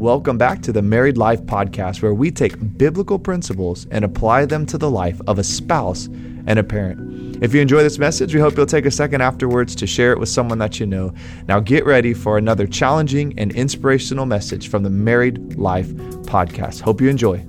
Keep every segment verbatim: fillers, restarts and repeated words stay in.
Welcome back to the Married Life Podcast, where we take biblical principles and apply them to the life of a spouse and a parent. If you enjoy this message, we hope you'll take a second afterwards to share it with someone that you know. Now get ready for another challenging and inspirational message from the Married Life Podcast. Hope you enjoy.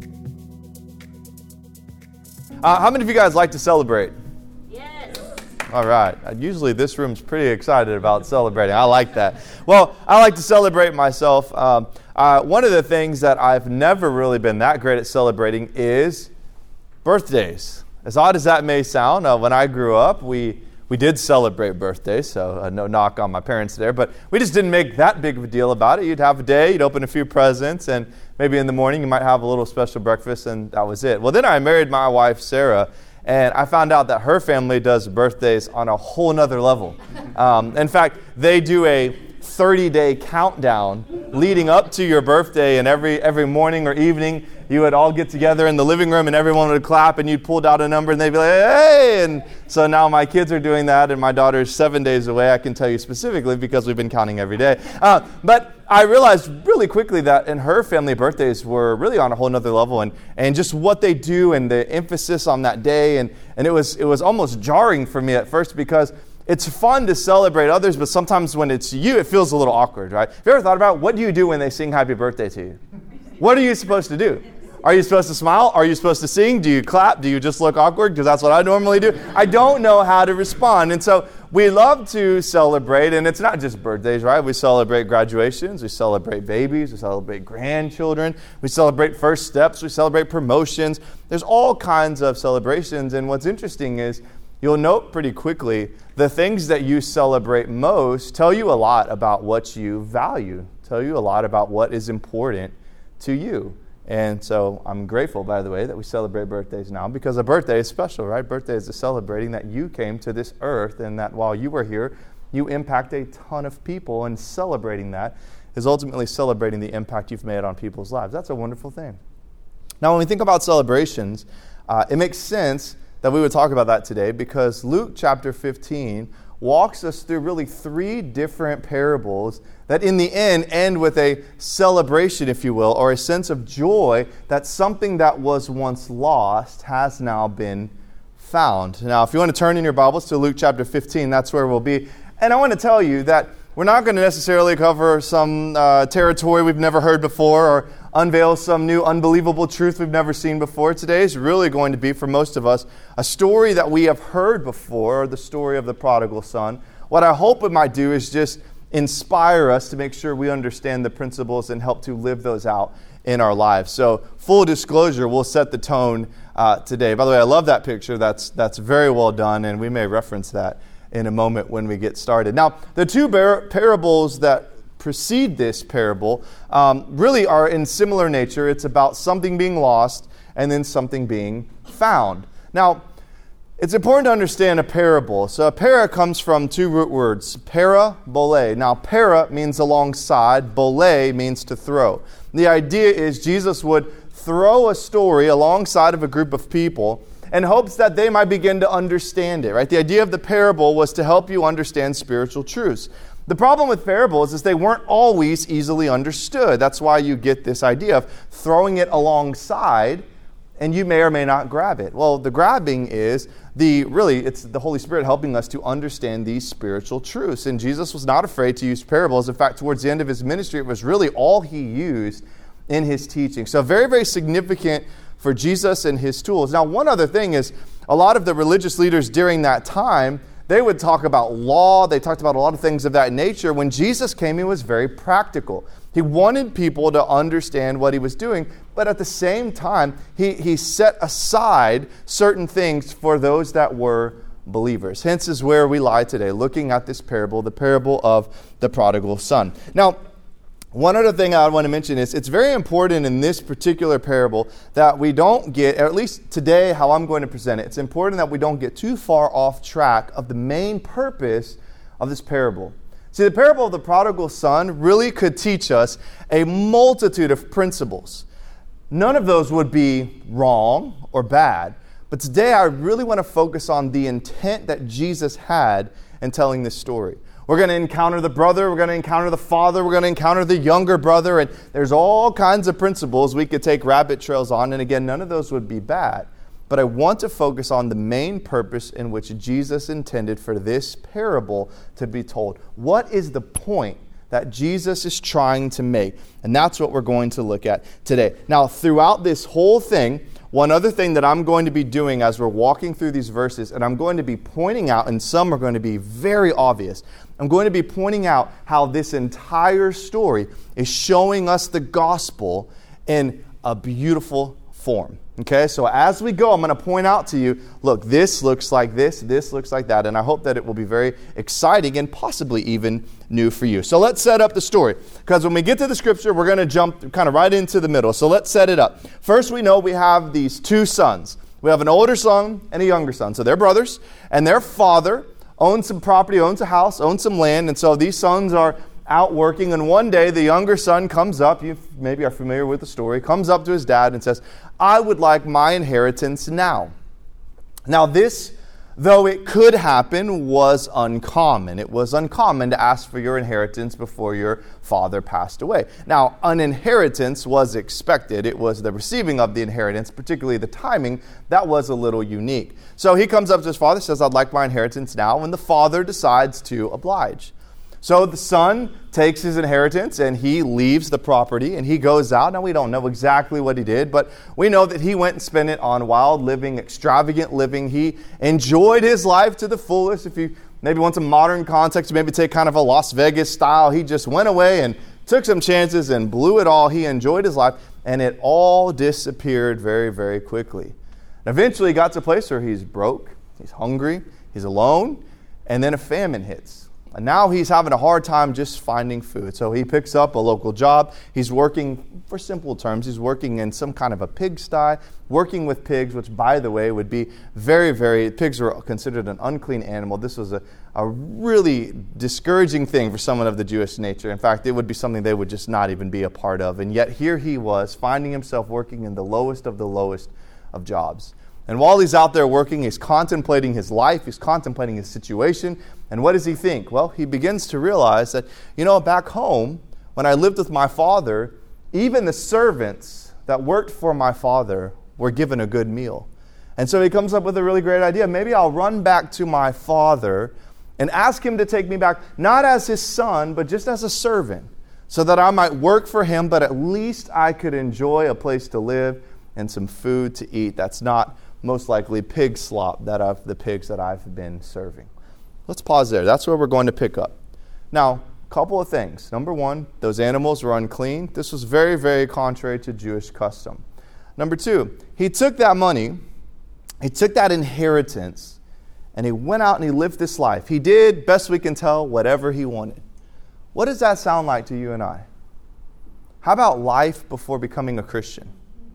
Uh, how many of you guys like to celebrate? Yes. All right. Usually this room's pretty excited about celebrating. I like that. Well, I like to celebrate myself. Um, uh, one of the things that I've never really been that great at celebrating is birthdays. As odd as that may sound, uh, when I grew up, we we did celebrate birthdays, so uh, no knock on my parents there, but we just didn't make that big of a deal about it. You'd have a day, you'd open a few presents, and maybe in the morning you might have a little special breakfast, and that was it. Well, then I married my wife, Sarah, and I found out that her family does birthdays on a whole nother level. Um, in fact, they do a thirty-day countdown leading up to your birthday, and every every morning or evening, you would all get together in the living room, and everyone would clap, and you'd pull out a number, and they'd be like, hey! And so now my kids are doing that, and my daughter's seven days away. I can tell you specifically because we've been counting every day. Uh, but I realized really quickly that in her family, birthdays were really on a whole nother level, and, and just what they do and the emphasis on that day, and, and it was it was almost jarring for me at first because it's fun to celebrate others, but sometimes when it's you, it feels a little awkward, right? Have you ever thought about what do you do when they sing happy birthday to you? What are you supposed to do? Are you supposed to smile? Are you supposed to sing? Do you clap? Do you just look awkward? Because that's what I normally do. I don't know how to respond. And so we love to celebrate, and it's not just birthdays, right? We celebrate graduations. We celebrate babies. We celebrate grandchildren. We celebrate first steps. We celebrate promotions. There's all kinds of celebrations. And what's interesting is you'll note pretty quickly the things that you celebrate most tell you a lot about what you value, tell you a lot about what is important to you. And so I'm grateful, by the way, that we celebrate birthdays now because a birthday is special, right? Birthday is a celebrating that you came to this earth and that while you were here, you impact a ton of people, and celebrating that is ultimately celebrating the impact you've made on people's lives. That's a wonderful thing. Now, when we think about celebrations, uh, it makes sense that we would talk about that today because Luke chapter fifteen walks us through really three different parables that in the end end with a celebration, if you will, or a sense of joy that something that was once lost has now been found. Now, if you want to turn in your Bibles to Luke chapter fifteen, that's where we'll be. And I want to tell you that we're not going to necessarily cover some uh, territory we've never heard before or unveil some new unbelievable truth we've never seen before. Today is really going to be, for most of us, a story that we have heard before, the story of the prodigal son. What I hope it might do is just inspire us to make sure we understand the principles and help to live those out in our lives. So, full disclosure, we'll set the tone uh, today. By the way, I love that picture. That's that's very well done, and we may reference that in a moment when we get started. Now, the two bar- parables that precede this parable um, really are in similar nature. It's about something being lost and then something being found. Now, it's important to understand a parable. So a para comes from two root words, para, bole. Now, para means alongside, bole means to throw. The idea is Jesus would throw a story alongside of a group of people in hopes that they might begin to understand it, right? The idea of the parable was to help you understand spiritual truths. The problem with parables is they weren't always easily understood. That's why you get this idea of throwing it alongside, and you may or may not grab it. Well, the grabbing is the really, it's the Holy Spirit helping us to understand these spiritual truths. And Jesus was not afraid to use parables. In fact, towards the end of his ministry, it was really all he used in his teaching. So very, very significant for Jesus and his tools. Now, one other thing is a lot of the religious leaders during that time, they would talk about law. They talked about a lot of things of that nature. When Jesus came, he was very practical. He wanted people to understand what he was doing, but at the same time, he, he set aside certain things for those that were believers. Hence is where we lie today, looking at this parable, the parable of the prodigal son. Now, one other thing I want to mention is it's very important in this particular parable that we don't get, or at least today how I'm going to present it, it's important that we don't get too far off track of the main purpose of this parable. See, the parable of the prodigal son really could teach us a multitude of principles. None of those would be wrong or bad, but today I really want to focus on the intent that Jesus had in telling this story. We're going to encounter the brother, we're going to encounter the father, we're going to encounter the younger brother, and there's all kinds of principles we could take rabbit trails on, and again, none of those would be bad. But I want to focus on the main purpose in which Jesus intended for this parable to be told. What is the point that Jesus is trying to make? And that's what we're going to look at today. Now, throughout this whole thing, one other thing that I'm going to be doing as we're walking through these verses, and I'm going to be pointing out, and some are going to be very obvious, I'm going to be pointing out how this entire story is showing us the gospel in a beautiful form. Okay, so as we go, I'm going to point out to you, look, this looks like this, this looks like that, and I hope that it will be very exciting and possibly even new for you. So let's set up the story, because when we get to the scripture, we're going to jump kind of right into the middle. So let's set it up. First, we know we have these two sons. We have an older son and a younger son. So they're brothers, and their father owns some property, owns a house, owns some land, and so these sons are out working, and one day the younger son comes up, you maybe are familiar with the story, comes up to his dad and says, I would like my inheritance now. Now this, though it could happen, was uncommon. It was uncommon to ask for your inheritance before your father passed away. Now, an inheritance was expected. It was the receiving of the inheritance, particularly the timing, that was a little unique. So he comes up to his father, says, I'd like my inheritance now, and the father decides to oblige. So the son takes his inheritance and he leaves the property and he goes out. Now we don't know exactly what he did, but we know that he went and spent it on wild living, extravagant living. He enjoyed his life to the fullest. If you maybe want some modern context, maybe take kind of a Las Vegas style. He just went away and took some chances and blew it all. He enjoyed his life and it all disappeared very, very quickly. And eventually he got to a place where he's broke, he's hungry, he's alone, and then a famine hits. And now he's having a hard time just finding food. So he picks up a local job. He's working, for simple terms, he's working in some kind of a pigsty, working with pigs, which, by the way, would be very, very, pigs were considered an unclean animal. This was a, a really discouraging thing for someone of the Jewish nature. In fact, it would be something they would just not even be a part of. And yet here he was, finding himself working in the lowest of the lowest of jobs. And while he's out there working, he's contemplating his life, he's contemplating his situation, and what does he think? Well, he begins to realize that, you know, back home, when I lived with my father, even the servants that worked for my father were given a good meal. And so he comes up with a really great idea. Maybe I'll run back to my father and ask him to take me back, not as his son, but just as a servant, so that I might work for him, but at least I could enjoy a place to live and some food to eat. That's not most likely pig slop that of the pigs that I've been serving. Let's pause there. That's where we're going to pick up. Now, a couple of things. Number one, those animals were unclean. This was very, very contrary to Jewish custom. Number two, he took that money, he took that inheritance, and he went out and he lived this life. He did, best we can tell, whatever he wanted. What does that sound like to you and I? How about life before becoming a Christian?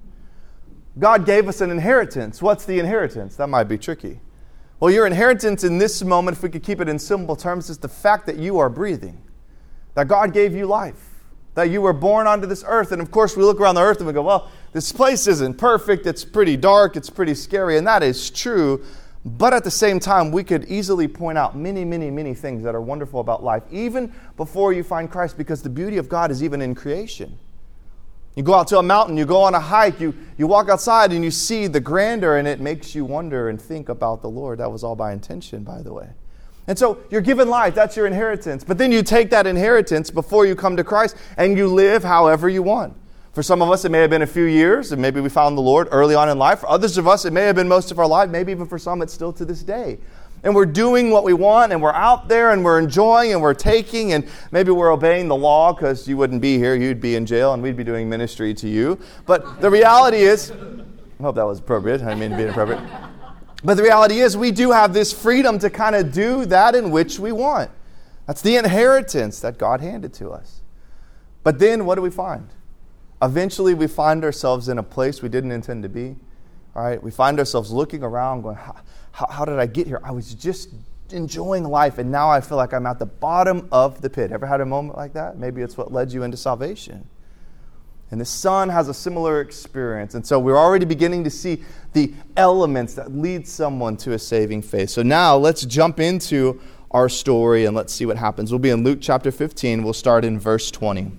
God gave us an inheritance. What's the inheritance? That might be tricky. Well, your inheritance in this moment, if we could keep it in simple terms, is the fact that you are breathing. That God gave you life. That you were born onto this earth. And of course, we look around the earth and we go, well, this place isn't perfect. It's pretty dark. It's pretty scary. And that is true. But at the same time, we could easily point out many, many, many things that are wonderful about life, even before you find Christ, because the beauty of God is even in creation. You go out to a mountain, you go on a hike, you, you walk outside and you see the grandeur, and it makes you wonder and think about the Lord. That was all by intention, by the way. And so you're given life, that's your inheritance. But then you take that inheritance before you come to Christ and you live however you want. For some of us, it may have been a few years, and maybe we found the Lord early on in life. For others of us, it may have been most of our life. Maybe even for some, it's still to this day. And we're doing what we want, and we're out there, and we're enjoying, and we're taking, and maybe we're obeying the law, because you wouldn't be here. You'd be in jail, and we'd be doing ministry to you. But the reality is, I hope that was appropriate. I didn't mean to be inappropriate. But the reality is, we do have this freedom to kind of do that in which we want. That's the inheritance that God handed to us. But then, what do we find? Eventually, we find ourselves in a place we didn't intend to be. All right, we find ourselves looking around, going, how, how, how did I get here? I was just enjoying life, and now I feel like I'm at the bottom of the pit. Ever had a moment like that? Maybe it's what led you into salvation. And the son has a similar experience. And so we're already beginning to see the elements that lead someone to a saving faith. So now let's jump into our story, and let's see what happens. We'll be in Luke chapter fifteen. We'll start in verse twenty.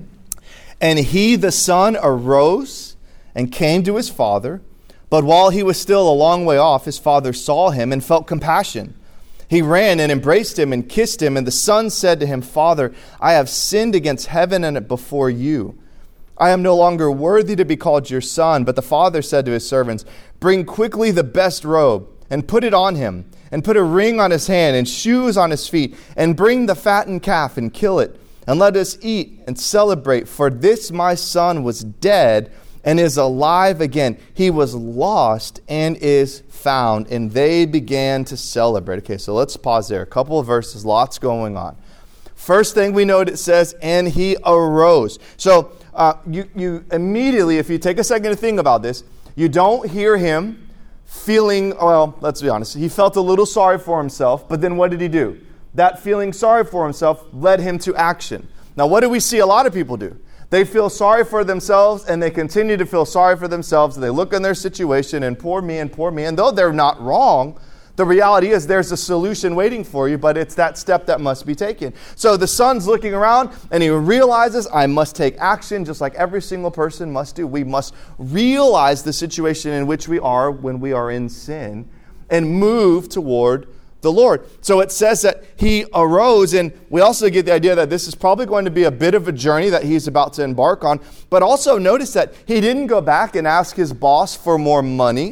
And he, the son, arose and came to his father. But while he was still a long way off, his father saw him and felt compassion. He ran and embraced him and kissed him. And the son said to him, Father, I have sinned against heaven and before you. I am no longer worthy to be called your son. But the father said to his servants, Bring quickly the best robe and put it on him, and put a ring on his hand and shoes on his feet, and bring the fattened calf and kill it. And let us eat and celebrate, for this my son was dead and is alive again. He was lost and is found. And they began to celebrate. Okay, so let's pause there. A couple of verses, lots going on. First thing we note, it says, and he arose. So uh, you, you immediately, if you take a second to think about this, you don't hear him feeling, well, let's be honest, he felt a little sorry for himself, but then what did he do? That feeling sorry for himself led him to action. Now, what do we see a lot of people do? They feel sorry for themselves, and they continue to feel sorry for themselves. They look in their situation, and poor me, and poor me. And though they're not wrong, the reality is there's a solution waiting for you, but it's that step that must be taken. So the son's looking around, and he realizes, I must take action, just like every single person must do. We must realize the situation in which we are when we are in sin, and move toward the Lord. So it says that he arose, and we also get the idea that this is probably going to be a bit of a journey that he's about to embark on. But also notice that he didn't go back and ask his boss for more money.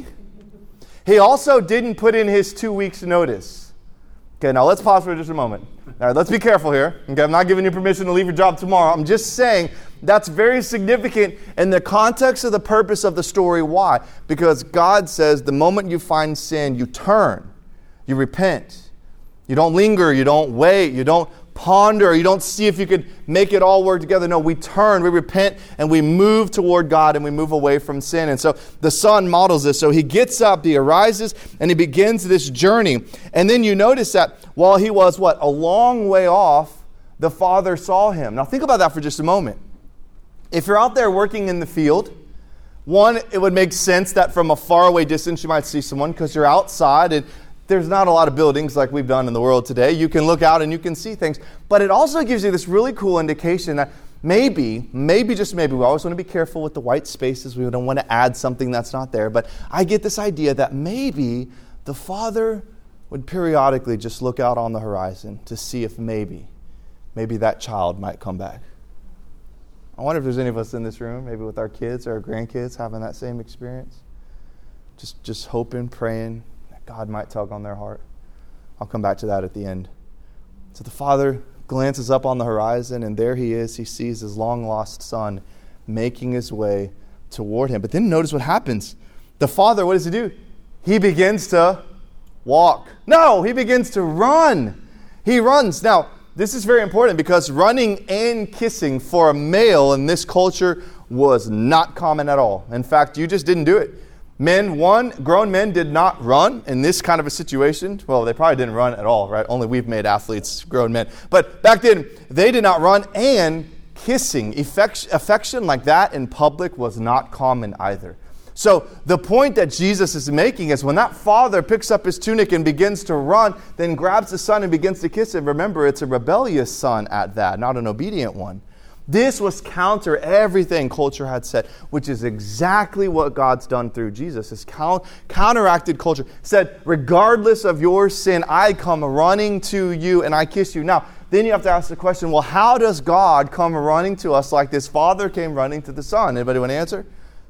He also didn't put in his two weeks notice. Okay, now let's pause for just a moment. All right, let's be careful here. Okay, I'm not giving you permission to leave your job tomorrow. I'm just saying that's very significant in the context of the purpose of the story. Why? Because God says the moment you find sin, you turn. You repent. You don't linger. You don't wait. You don't ponder. You don't see if you could make it all work together. No, we turn, we repent, and we move toward God, and we move away from sin. And so the son models this. So he gets up, he arises, and he begins this journey. And then you notice that while he was, what, a long way off, the father saw him. Now think about that for just a moment. If you're out there working in the field, one, it would make sense that from a faraway distance you might see someone because you're outside and there's not a lot of buildings like we've done in the world today. You can look out and you can see things. But it also gives you this really cool indication that maybe, maybe just maybe, we always want to be careful with the white spaces. We don't want to add something that's not there. But I get this idea that maybe the father would periodically just look out on the horizon to see if maybe, maybe that child might come back. I wonder if there's any of us in this room, maybe with our kids or our grandkids, having that same experience. Just, just hoping, praying, God might tug on their heart. I'll come back to that at the end. So the father glances up on the horizon, and there he is. He sees his long-lost son making his way toward him. But then notice what happens. The father, what does he do? He begins to walk. No, he begins to run. He runs. Now, this is very important because running and kissing for a male in this culture was not common at all. In fact, you just didn't do it. Men, one, grown men did not run in this kind of a situation. Well, they probably didn't run at all, right? Only we've made athletes grown men. But back then, they did not run, and kissing, affection like that in public was not common either. So the point that Jesus is making is when that father picks up his tunic and begins to run, then grabs the son and begins to kiss him. Remember, it's a rebellious son at that, not an obedient one. This was counter everything culture had said, which is exactly what God's done through Jesus. It's count, counteracted culture. Said, regardless of your sin, I come running to you and I kiss you. Now, then you have to ask the question, well, how does God come running to us like this father came running to the son? Anybody want to answer?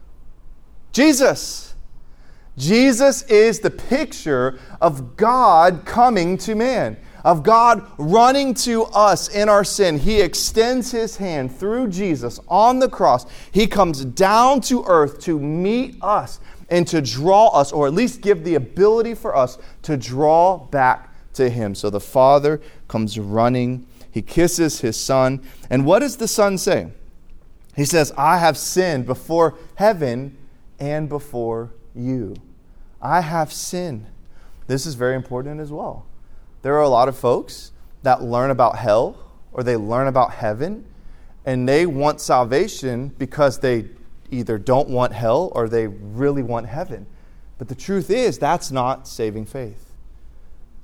Jesus. Jesus is the picture of God coming to man. Of God running to us in our sin. He extends his hand through Jesus on the cross. He comes down to earth to meet us and to draw us, or at least give the ability for us to draw back to him. So the father comes running. He kisses his son. And what does the son say? He says, I have sinned before heaven and before you. I have sinned. This is very important as well. There are a lot of folks that learn about hell or they learn about heaven and they want salvation because they either don't want hell or they really want heaven. But the truth is that's not saving faith.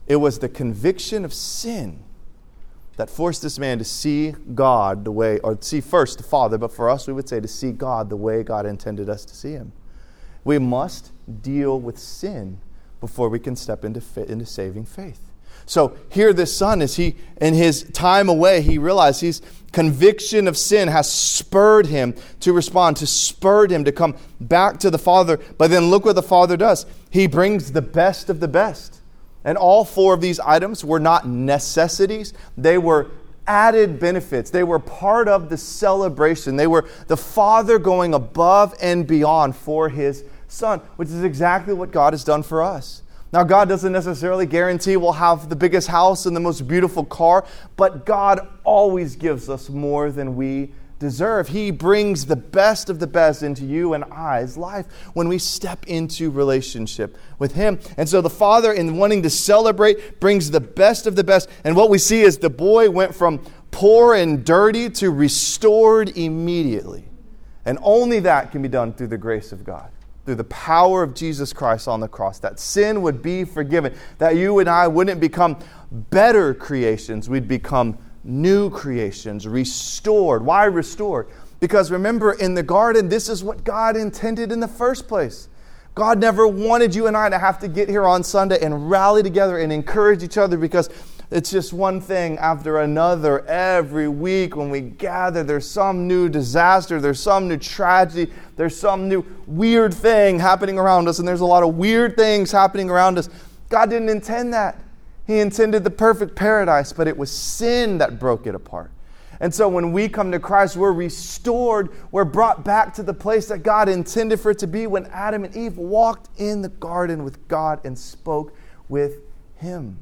It was the conviction of sin that forced this man to see God the way, or see first the Father, but for us we would say to see God the way God intended us to see Him. We must deal with sin before we can step into, into saving faith. So here this son, as he, in his time away, he realized his conviction of sin has spurred him to respond, to spurred him to come back to the Father. But then look what the Father does. He brings the best of the best. And all four of these items were not necessities. They were added benefits. They were part of the celebration. They were the Father going above and beyond for His Son, which is exactly what God has done for us. Now, God doesn't necessarily guarantee we'll have the biggest house and the most beautiful car, but God always gives us more than we deserve. He brings the best of the best into you and I's life when we step into relationship with Him. And so the Father, in wanting to celebrate, brings the best of the best. And what we see is the boy went from poor and dirty to restored immediately. And only that can be done through the grace of God, through the power of Jesus Christ on the cross, that sin would be forgiven, that you and I wouldn't become better creations, we'd become new creations, restored. Why restored? Because remember, in the garden, this is what God intended in the first place. God never wanted you and I to have to get here on Sunday and rally together and encourage each other, because it's just one thing after another every week when we gather. There's some new disaster, there's some new tragedy, there's some new weird thing happening around us, and there's a lot of weird things happening around us. God didn't intend that. He intended the perfect paradise, but it was sin that broke it apart. And so when we come to Christ, we're restored, we're brought back to the place that God intended for it to be when Adam and Eve walked in the garden with God and spoke with Him.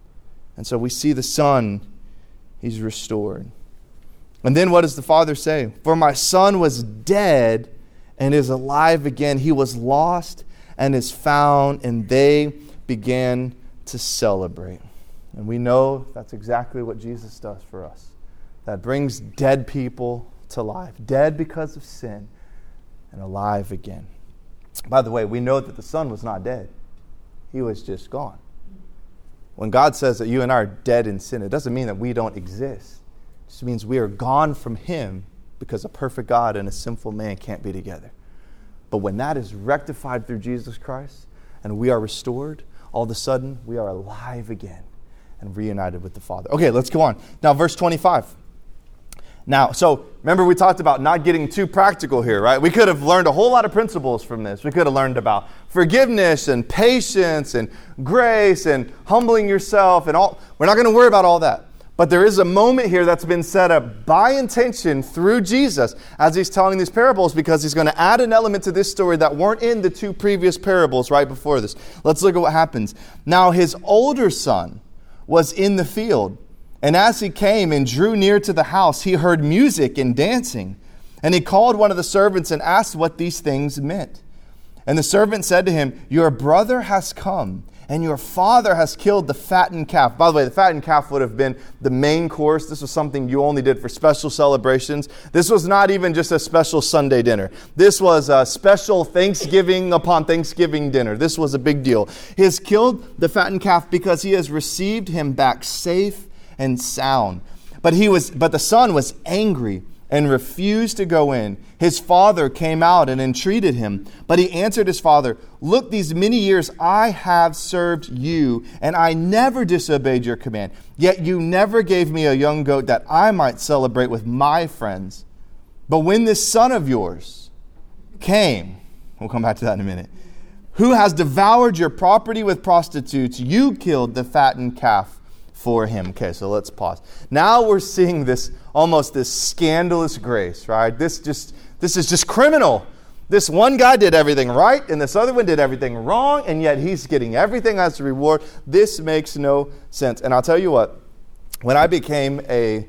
And so we see the Son, He's restored. And then what does the Father say? For my son was dead and is alive again. He was lost and is found, and they began to celebrate. And we know that's exactly what Jesus does for us. That brings dead people to life. Dead because of sin and alive again. By the way, we know that the Son was not dead. He was just gone. When God says that you and I are dead in sin, it doesn't mean that we don't exist. It just means we are gone from Him, because a perfect God and a sinful man can't be together. But when that is rectified through Jesus Christ and we are restored, all of a sudden we are alive again and reunited with the Father. Okay, let's go on. Now, verse twenty-five. Now, so remember we talked about not getting too practical here, right? We could have learned a whole lot of principles from this. We could have learned about forgiveness and patience and grace and humbling yourself and all. We're not going to worry about all that. But there is a moment here that's been set up by intention through Jesus as He's telling these parables, because He's going to add an element to this story that weren't in the two previous parables right before this. Let's look at what happens. Now his older son was in the field, and as he came and drew near to the house, he heard music and dancing. And he called one of the servants and asked what these things meant. And the servant said to him, your brother has come, and your father has killed the fattened calf. By the way, the fattened calf would have been the main course. This was something you only did for special celebrations. This was not even just a special Sunday dinner. This was a special Thanksgiving upon Thanksgiving dinner. This was a big deal. He has killed the fattened calf because he has received him back safe and sound. But he was, but the son was angry and refused to go in. His father came out and entreated him. But he answered his father, look, these many years I have served you, and I never disobeyed your command. Yet you never gave me a young goat that I might celebrate with my friends. But when this son of yours came, we'll come back to that in a minute, who has devoured your property with prostitutes, you killed the fattened calf for him. Okay, so let's pause. Now we're seeing this, almost this scandalous grace, right? This just this is just criminal. This one guy did everything right, and this other one did everything wrong, and yet he's getting everything as a reward. This makes no sense. And I'll tell you what, when I became a,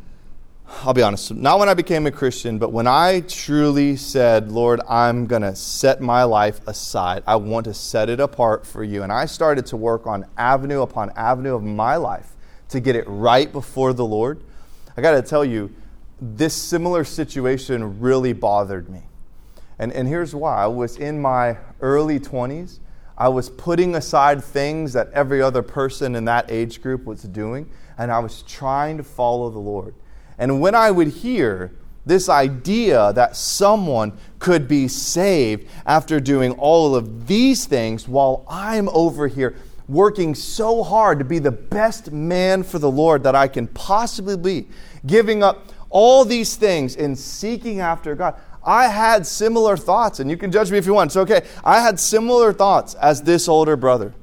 I'll be honest, not when I became a Christian, but when I truly said, Lord, I'm going to set my life aside. I want to set it apart for you. And I started to work on avenue upon avenue of my life to get it right before the Lord. I got to tell you, this similar situation really bothered me. And, and here's why. I was in my early twenties. I was putting aside things that every other person in that age group was doing, and I was trying to follow the Lord. And when I would hear this idea that someone could be saved after doing all of these things while I'm over here working so hard to be the best man for the Lord that I can possibly be, giving up all these things and seeking after God, I had similar thoughts, and you can judge me if you want. It's okay. I had similar thoughts as this older brother.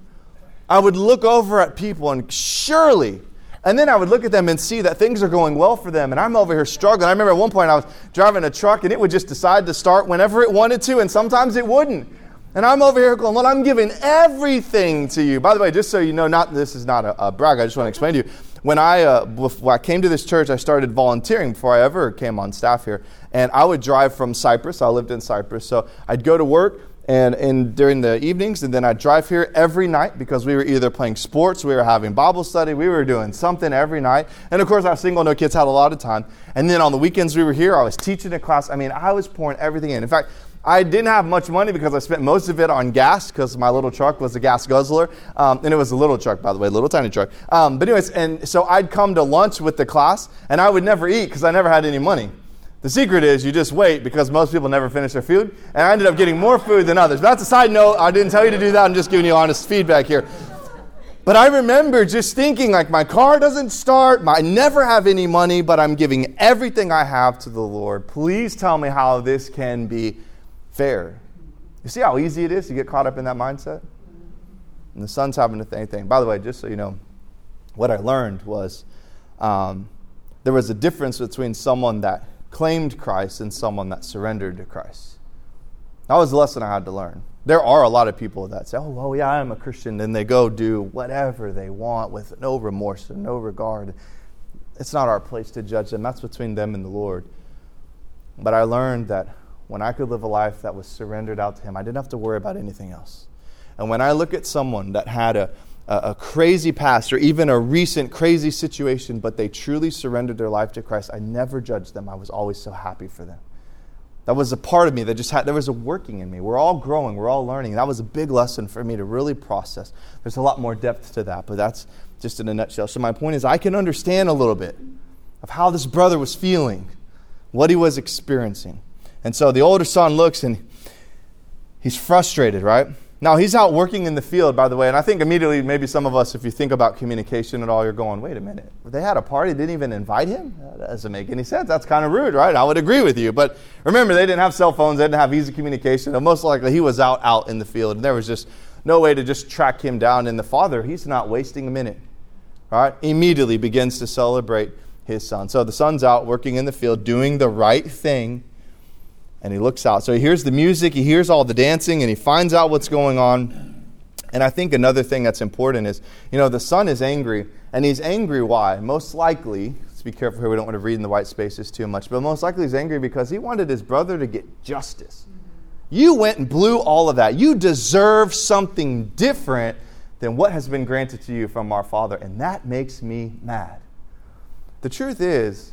I would look over at people and surely, and then I would look at them and see that things are going well for them, and I'm over here struggling. I remember at one point I was driving a truck, and it would just decide to start whenever it wanted to, and sometimes it wouldn't. And I'm over here going, Lord, I'm giving everything to you. By the way, just so you know, not this is not a, a brag. I just want to explain to you. When I, uh, before I came to this church, I started volunteering before I ever came on staff here. And I would drive from Cyprus. I lived in Cyprus. So I'd go to work and, and during the evenings, and then I'd drive here every night because we were either playing sports, we were having Bible study, we were doing something every night. And of course, our single, no kids had a lot of time. And then on the weekends we were here, I was teaching a class. I mean, I was pouring everything in. In fact, I didn't have much money because I spent most of it on gas because my little truck was a gas guzzler. Um, and it was a little truck, by the way, a little tiny truck. Um, but anyways, and so I'd come to lunch with the class, and I would never eat because I never had any money. The secret is you just wait because most people never finish their food. And I ended up getting more food than others. But that's a side note. I didn't tell you to do that. I'm just giving you honest feedback here. But I remember just thinking, like, my car doesn't start. I never have any money, but I'm giving everything I have to the Lord. Please tell me how this can be fair. You see how easy it is to get caught up in that mindset? And the son's having the same thing. By the way, just so you know, what I learned was um, there was a difference between someone that claimed Christ and someone that surrendered to Christ. That was the lesson I had to learn. There are a lot of people that say, oh, well, yeah, I'm a Christian. And they go do whatever they want with no remorse and no regard. It's not our place to judge them. That's between them and the Lord. But I learned that when I could live a life that was surrendered out to Him, I didn't have to worry about anything else. And when I look at someone that had a, a, a crazy past or even a recent crazy situation, but they truly surrendered their life to Christ, I never judged them. I was always so happy for them. That was a part of me that just had, there was a working in me. We're all growing. We're all learning. That was a big lesson for me to really process. There's a lot more depth to that, but that's just in a nutshell. So my point is I can understand a little bit of how this brother was feeling, what he was experiencing. And so the older son looks and he's frustrated, right? Now, he's out working in the field, by the way, and I think immediately maybe some of us, if you think about communication at all, you're going, wait a minute, they had a party, didn't even invite him? That doesn't make any sense. That's kind of rude, right? I would agree with you. But remember, they didn't have cell phones. They didn't have easy communication. And most likely, he was out, out in the field, and there was just no way to just track him down. And the father, he's not wasting a minute, right? Immediately begins to celebrate his son. So the son's out working in the field, doing the right thing. And he looks out. So he hears the music, he hears all the dancing, and he finds out what's going on. And I think another thing that's important is, you know, the son is angry. And he's angry why? Most likely, let's be careful here, we don't want to read in the white spaces too much, but most likely he's angry because he wanted his brother to get justice. You went and blew all of that. You deserve something different than what has been granted to you from our Father. And that makes me mad. The truth is,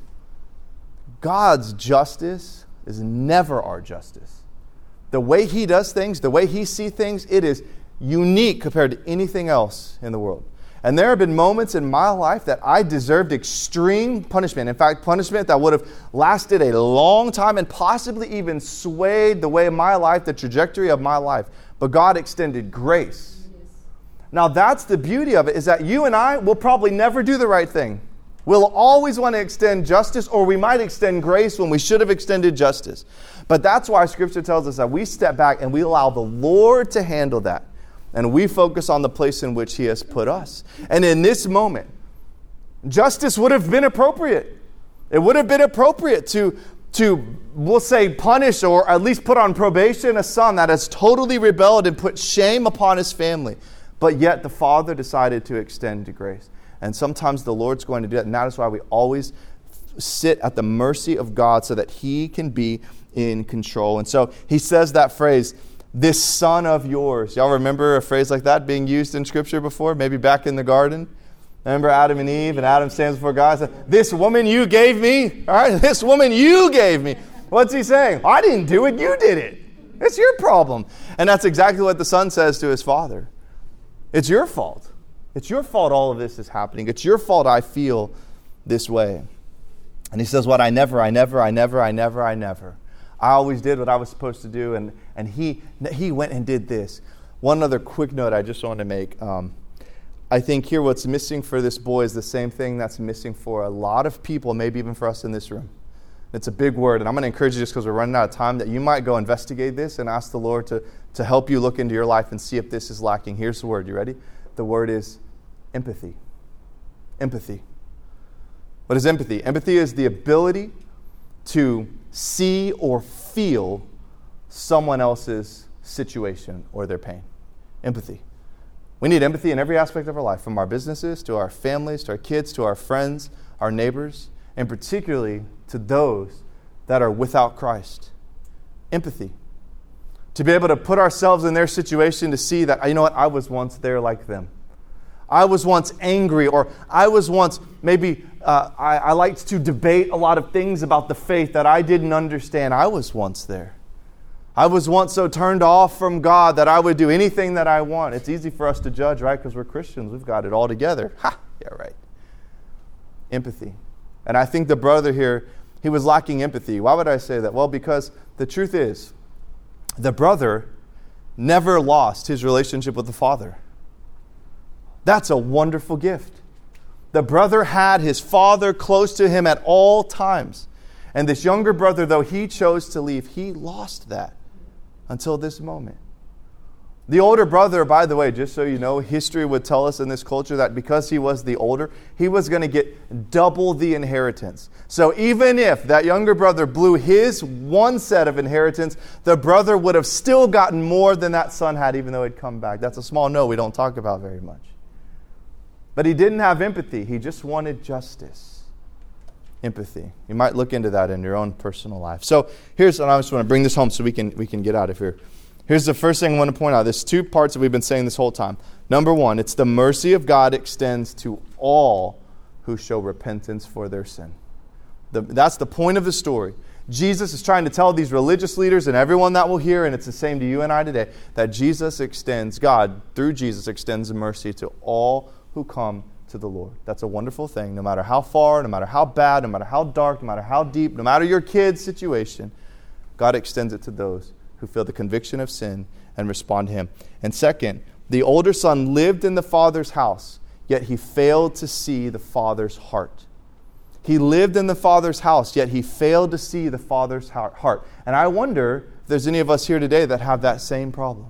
God's justice is never our justice. The way He does things, the way He sees things, it is unique compared to anything else in the world. And there have been moments in my life that I deserved extreme punishment. In fact, punishment that would have lasted a long time and possibly even swayed the way of my life, the trajectory of my life. But God extended grace. Yes. Now that's the beauty of it, is that you and I will probably never do the right thing. We'll always want to extend justice, or we might extend grace when we should have extended justice. But that's why Scripture tells us that we step back and we allow the Lord to handle that. And we focus on the place in which He has put us. And in this moment, justice would have been appropriate. It would have been appropriate to, to, we'll say, punish or at least put on probation a son that has totally rebelled and put shame upon his family. But yet the father decided to extend grace. And sometimes the Lord's going to do that. And that is why we always sit at the mercy of God so that He can be in control. And so He says that phrase, this son of yours. Y'all remember a phrase like that being used in Scripture before? Maybe back in the garden? Remember Adam and Eve, and Adam stands before God and says, this woman you gave me? All right, this woman you gave me. What's he saying? I didn't do it, you did it. It's your problem. And that's exactly what the son says to his father. It's your fault. It's your fault all of this is happening. It's your fault I feel this way. And he says, what, I never, I never, I never, I never, I never. I always did what I was supposed to do, and, and he he went and did this. One other quick note I just want to make. Um, I think here what's missing for this boy is the same thing that's missing for a lot of people, maybe even for us in this room. It's a big word, and I'm going to encourage you, just because we're running out of time, that you might go investigate this and ask the Lord to, to help you look into your life and see if this is lacking. Here's the word. You ready? The word is empathy. Empathy. What is empathy? Empathy is the ability to see or feel someone else's situation or their pain. Empathy. We need empathy in every aspect of our life, from our businesses to our families, to our kids, to our friends, our neighbors, and particularly to those that are without Christ. Empathy. To be able to put ourselves in their situation, to see that, you know what, I was once there like them. I was once angry, or I was once, maybe uh, I, I liked to debate a lot of things about the faith that I didn't understand. I was once there. I was once so turned off from God that I would do anything that I want. It's easy for us to judge, right? Because we're Christians. We've got it all together. Ha! Yeah, right. Empathy. And I think the brother here, he was lacking empathy. Why would I say that? Well, because the truth is, the brother never lost his relationship with the father. That's a wonderful gift. The brother had his father close to him at all times. And this younger brother, though he chose to leave, he lost that until this moment. The older brother, by the way, just so you know, history would tell us in this culture that because he was the older, he was going to get double the inheritance. So even if that younger brother blew his one set of inheritance, the brother would have still gotten more than that son had, even though he'd come back. That's a small note we don't talk about very much. But he didn't have empathy. He just wanted justice. Empathy. You might look into that in your own personal life. So here's, and I just want to bring this home so we can we can get out of here. Here's the first thing I want to point out. There's two parts that we've been saying this whole time. Number one, it's the mercy of God extends to all who show repentance for their sin. The, that's the point of the story. Jesus is trying to tell these religious leaders and everyone that will hear, and it's the same to you and I today, that Jesus extends, God, through Jesus, extends mercy to all who come to the Lord. That's a wonderful thing. No matter how far, no matter how bad, no matter how dark, no matter how deep, no matter your kid's situation, God extends it to those who feel the conviction of sin and respond to Him. And second, the older son lived in the father's house, yet he failed to see the father's heart. He lived in the father's house, yet he failed to see the father's heart. And I wonder if there's any of us here today that have that same problem.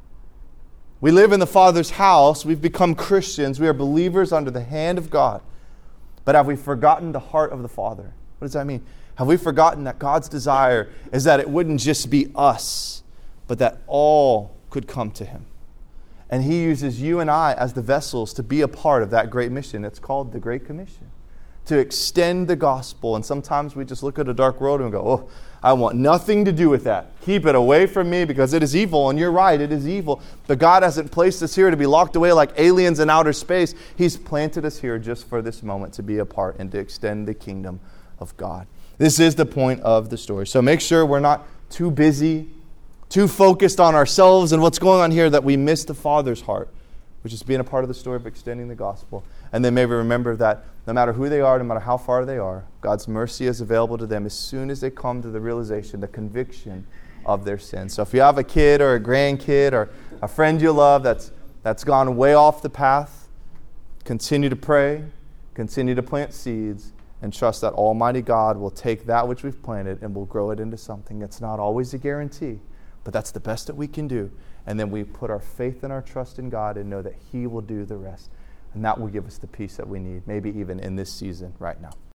We live in the Father's house. We've become Christians. We are believers under the hand of God. But have we forgotten the heart of the Father? What does that mean? Have we forgotten that God's desire is that it wouldn't just be us, but that all could come to Him? And He uses you and I as the vessels to be a part of that great mission. It's called the Great Commission. To extend the gospel. And sometimes we just look at a dark world and go, oh, I want nothing to do with that. Keep it away from me because it is evil. And you're right, it is evil. But God hasn't placed us here to be locked away like aliens in outer space. He's planted us here just for this moment to be a part and to extend the kingdom of God. This is the point of the story. So make sure we're not too busy, too focused on ourselves and what's going on here that we miss the Father's heart, which is being a part of the story of extending the gospel. And then maybe remember that no matter who they are, no matter how far they are, God's mercy is available to them as soon as they come to the realization, the conviction of their sin. So if you have a kid or a grandkid or a friend you love that's that's gone way off the path, continue to pray, continue to plant seeds, and trust that Almighty God will take that which we've planted and will grow it into something. It's not always a guarantee, but that's the best that we can do. And then we put our faith and our trust in God and know that He will do the rest. And that will give us the peace that we need, maybe even in this season right now.